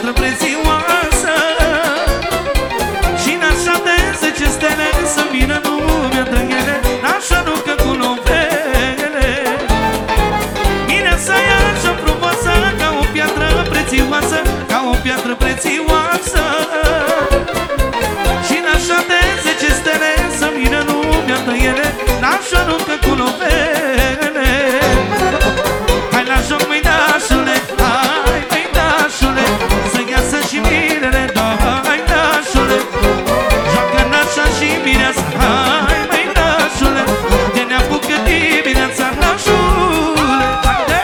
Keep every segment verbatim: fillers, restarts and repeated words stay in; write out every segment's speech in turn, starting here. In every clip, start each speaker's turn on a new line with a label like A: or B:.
A: piatră prețioasă. Și n-așa de zece stele să vină lumea de ele, așa nucă cu novele. Mireasa e așa frumoasă, ca o piatră prețioasă, ca o piatră prețioasă. Și n-așa de zece stele să vină lumea de ele, așa nucă cu novele. Hai la joc, măi, nașule, hai, măi, nașule, să iasă și mirele, hai, nașule. Joacă nașa și mireasa, hai, măi, nașule, de ne apucă dimineața, nașule. Haide!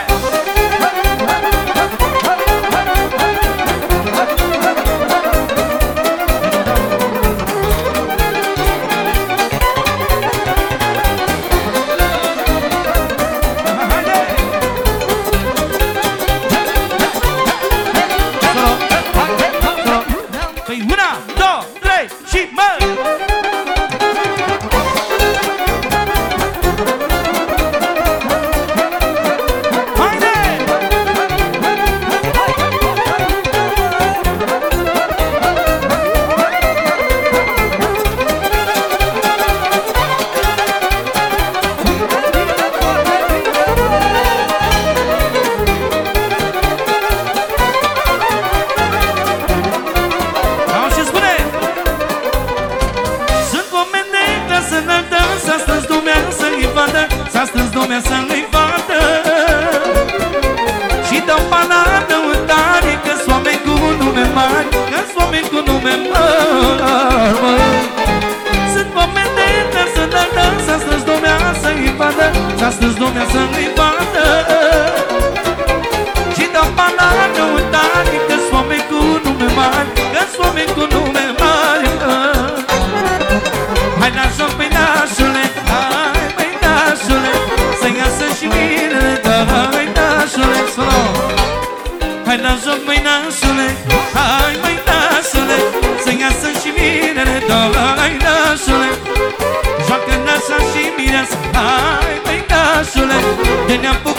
A: Păi una, două, trei și mă! Haide! Au și spune! Sunt momente clasă înaltă, s-a strâns lumea să-i vadă, s-a strâns lumea să-i vadă. Și dau pana lăutare, că-s oameni cu nume mari, că-s oameni cu nume mari. Sunt momente clasă înaltă, s-a strâns lumea să-i vadă, s-a strâns lumea să-i vadă. Și dau pana lăutare, că-s oameni cu nume mari, că-s oameni cu nume mari. Hai la joc, măi, nașule, hai, măi, nașule, să iasă și mirele, hai, nașule, slow. Hai la joc, măi, nașule, hai, măi, nașule, să iasă și mirele, hai, nașule. Joacă nașa și mireasa, hai, măi, nașule, de ne-am